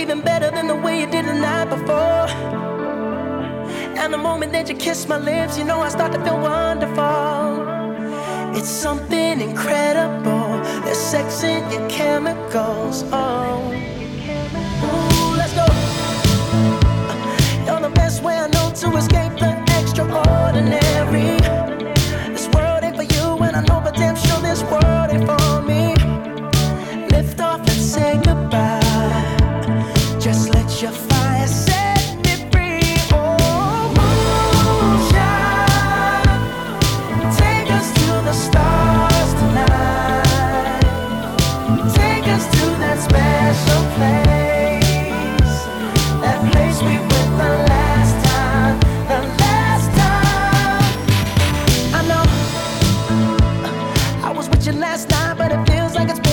even better than the way you did the night before. And the moment that you kiss my lips, you know I start to feel wonderful. It's something incredible. There's sex in your chemicals. Oh, ooh, let's go. You're the best way I know to escape the extraordinary. This world ain't for you, and I know for damn sure this world ain't for me. Lift off and say goodbye. Just let your fire set me free. Oh, moonshine, take us to the stars tonight. Take us to that special place, that place we went the last time, the last time. I know I was with you last night, but it feels like it's